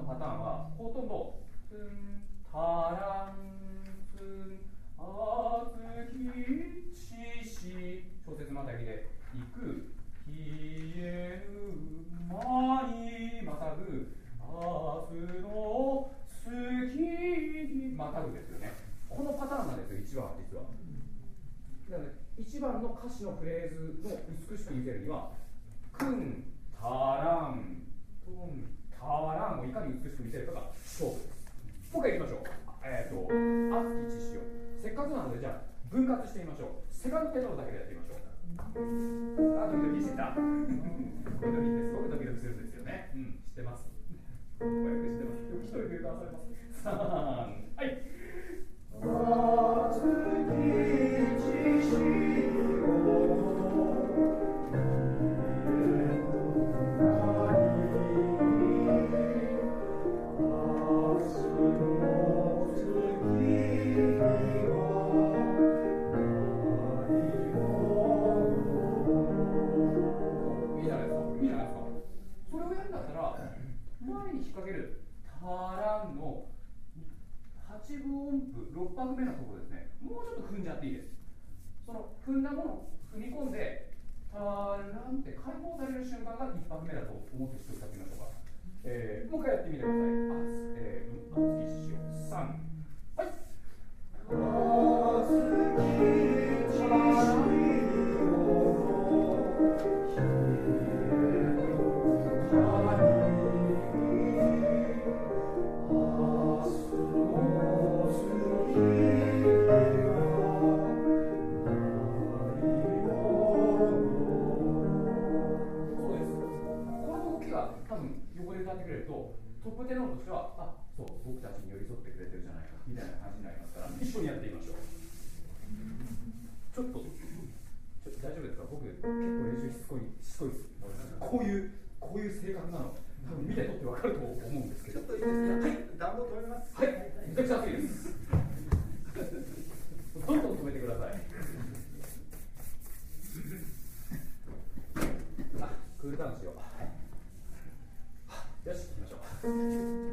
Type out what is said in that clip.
パターンはほとんどツンタランツンあつきちし小節またぎでいくひえぬまにまたぐあすのすきにまたぐですよね。このパターンなんですよ、1番は実は。なので1番の歌詞のフレーズの美しく見せるにはくんたらんとんたらんをいかに美しく見せるかが勝負です。もう一回いきましょう。あつきちしをせっかくなのでじゃあ分割してみましょう。セカンドテノールだけでやってみましょう。あ、ドキドキしてた。これドキです。すごくドキドキするんですよね。知ってます。これよく知ってます。一人で歌わされます。3、はい。あつきちしを前に引っ掛けるタランの8分音符6拍目のところですね、もうちょっと踏んじゃっていいです。その踏んだものを踏み込んでタランって解放される瞬間が1拍目だと思って一つやってみましょうか。もう一回やってみてください。あつきしよう3、はい。あつきちトップテノールとしては、あ、そう、僕たちに寄り添ってくれてるじゃないかみたいな感じになりますから、一緒にやってみましょう。ちょっと大丈夫ですか？僕、結構練習しつこいです。こういう性格なの、多分見てとって分かると思うんですけど。 ちょっといいですか？はい、暖房止めます。 はい、めちゃくちゃ熱いです。どんどん止めてください。クールダウンしよう。よし、行きましょう。